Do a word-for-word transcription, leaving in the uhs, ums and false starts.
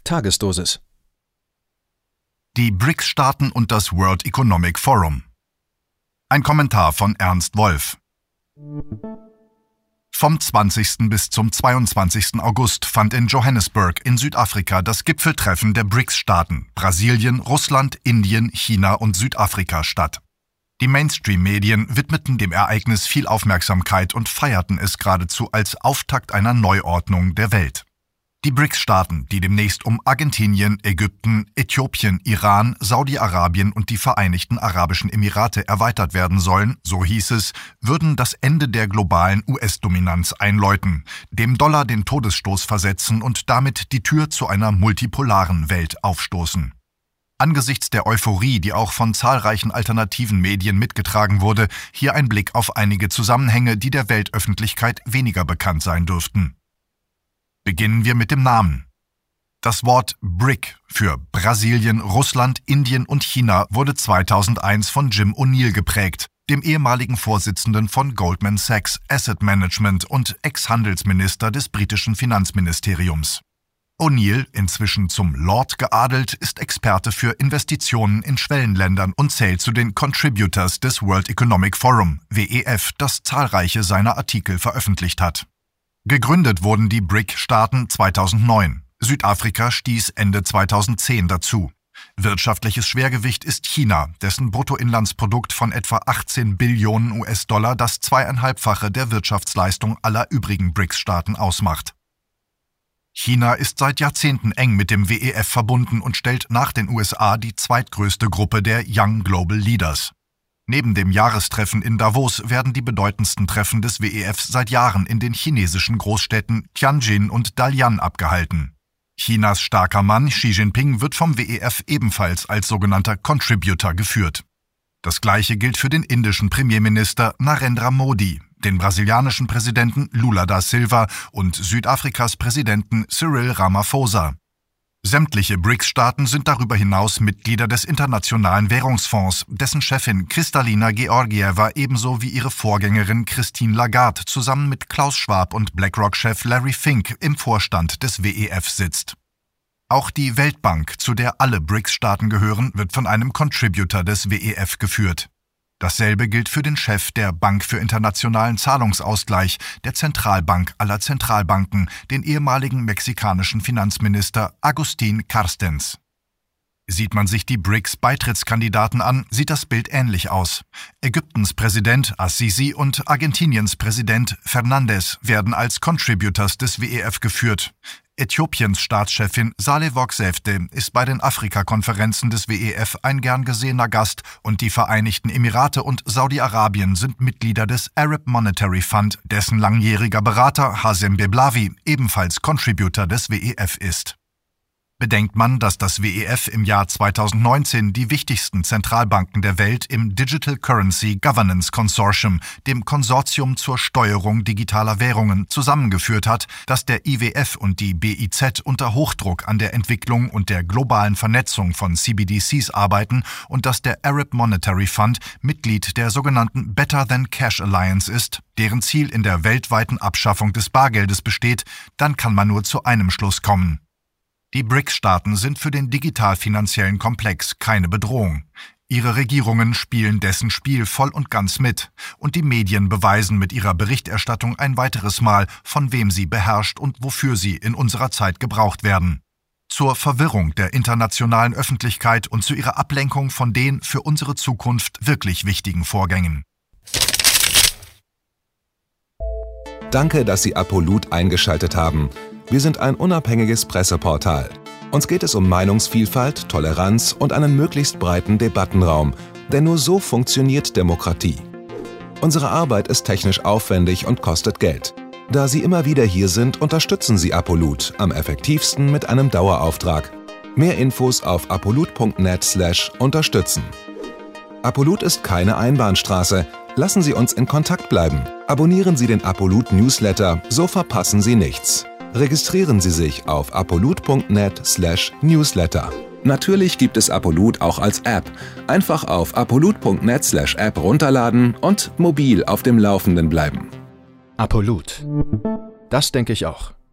Tagesdosis. Die B R I C S-Staaten und das World Economic Forum. Ein Kommentar von Ernst Wolf. Vom zwanzigsten bis zum zweiundzwanzigsten August fand in Johannesburg in Südafrika das Gipfeltreffen der B R I C S-Staaten Brasilien, Russland, Indien, China und Südafrika statt. Die Mainstream-Medien widmeten dem Ereignis viel Aufmerksamkeit und feierten es geradezu als Auftakt einer Neuordnung der Welt. Die B R I C S-Staaten, die demnächst um Argentinien, Ägypten, Äthiopien, Iran, Saudi-Arabien und die Vereinigten Arabischen Emirate erweitert werden sollen, so hieß es, würden das Ende der globalen U S-Dominanz einläuten, dem Dollar den Todesstoß versetzen und damit die Tür zu einer multipolaren Welt aufstoßen. Angesichts der Euphorie, die auch von zahlreichen alternativen Medien mitgetragen wurde, hier ein Blick auf einige Zusammenhänge, die der Weltöffentlichkeit weniger bekannt sein dürften. Beginnen wir mit dem Namen. Das Wort B R I C für Brasilien, Russland, Indien und China wurde zweitausendeins von Jim O'Neill geprägt, dem ehemaligen Vorsitzenden von Goldman Sachs Asset Management und Ex-Handelsminister des britischen Finanzministeriums. O'Neill, inzwischen zum Lord geadelt, ist Experte für Investitionen in Schwellenländern und zählt zu den Contributors des World Economic Forum, W E F, das zahlreiche seiner Artikel veröffentlicht hat. Gegründet wurden die B R I C S-Staaten zweitausendneun. Südafrika stieß Ende zweitausendzehn dazu. Wirtschaftliches Schwergewicht ist China, dessen Bruttoinlandsprodukt von etwa achtzehn Billionen U S-Dollar das zweieinhalbfache der Wirtschaftsleistung aller übrigen B R I C S-Staaten ausmacht. China ist seit Jahrzehnten eng mit dem W E F verbunden und stellt nach den U S A die zweitgrößte Gruppe der Young Global Leaders. Neben dem Jahrestreffen in Davos werden die bedeutendsten Treffen des W E F seit Jahren in den chinesischen Großstädten Tianjin und Dalian abgehalten. Chinas starker Mann Xi Jinping wird vom W E F ebenfalls als sogenannter Contributor geführt. Das Gleiche gilt für den indischen Premierminister Narendra Modi, den brasilianischen Präsidenten Lula da Silva und Südafrikas Präsidenten Cyril Ramaphosa. Sämtliche B R I C S-Staaten sind darüber hinaus Mitglieder des Internationalen Währungsfonds, dessen Chefin Kristalina Georgieva ebenso wie ihre Vorgängerin Christine Lagarde zusammen mit Klaus Schwab und BlackRock-Chef Larry Fink im Vorstand des W E F sitzt. Auch die Weltbank, zu der alle B R I C S-Staaten gehören, wird von einem Contributor des W E F geführt. Dasselbe gilt für den Chef der Bank für internationalen Zahlungsausgleich, der Zentralbank aller Zentralbanken, den ehemaligen mexikanischen Finanzminister Agustín Carstens. Sieht man sich die B R I C S-Beitrittskandidaten an, sieht das Bild ähnlich aus. Ägyptens Präsident Assisi und Argentiniens Präsident Fernandes werden als Contributors des W E F geführt. Äthiopiens Staatschefin Saleh Work-Sefte ist bei den Afrika-Konferenzen des W E F ein gern gesehener Gast und die Vereinigten Emirate und Saudi-Arabien sind Mitglieder des Arab Monetary Fund, dessen langjähriger Berater Hazem Beblavi ebenfalls Contributor des W E F ist. Bedenkt man, dass das W E F im Jahr zweitausendneunzehn die wichtigsten Zentralbanken der Welt im Digital Currency Governance Consortium, dem Konsortium zur Steuerung digitaler Währungen, zusammengeführt hat, dass der I W F und die B I Z unter Hochdruck an der Entwicklung und der globalen Vernetzung von C B D Cs arbeiten und dass der Arab Monetary Fund Mitglied der sogenannten Better Than Cash Alliance ist, deren Ziel in der weltweiten Abschaffung des Bargeldes besteht, dann kann man nur zu einem Schluss kommen. Die B R I C S-Staaten sind für den digital-finanziellen Komplex keine Bedrohung. Ihre Regierungen spielen dessen Spiel voll und ganz mit. Und die Medien beweisen mit ihrer Berichterstattung ein weiteres Mal, von wem sie beherrscht und wofür sie in unserer Zeit gebraucht werden. Zur Verwirrung der internationalen Öffentlichkeit und zu ihrer Ablenkung von den für unsere Zukunft wirklich wichtigen Vorgängen. Danke, dass Sie Apolut eingeschaltet haben. Wir sind ein unabhängiges Presseportal. Uns geht es um Meinungsvielfalt, Toleranz und einen möglichst breiten Debattenraum, denn nur so funktioniert Demokratie. Unsere Arbeit ist technisch aufwendig und kostet Geld. Da Sie immer wieder hier sind, unterstützen Sie Apolut am effektivsten mit einem Dauerauftrag. Mehr Infos auf apolut punkt net slash unterstützen. Apolut ist keine Einbahnstraße. Lassen Sie uns in Kontakt bleiben. Abonnieren Sie den Apolut Newsletter, so verpassen Sie nichts. Registrieren Sie sich auf apolut punkt net slash newsletter. Natürlich gibt es Apolut auch als App. Einfach auf apolut punkt net slash app runterladen und mobil auf dem Laufenden bleiben. Apolut. Das denke ich auch.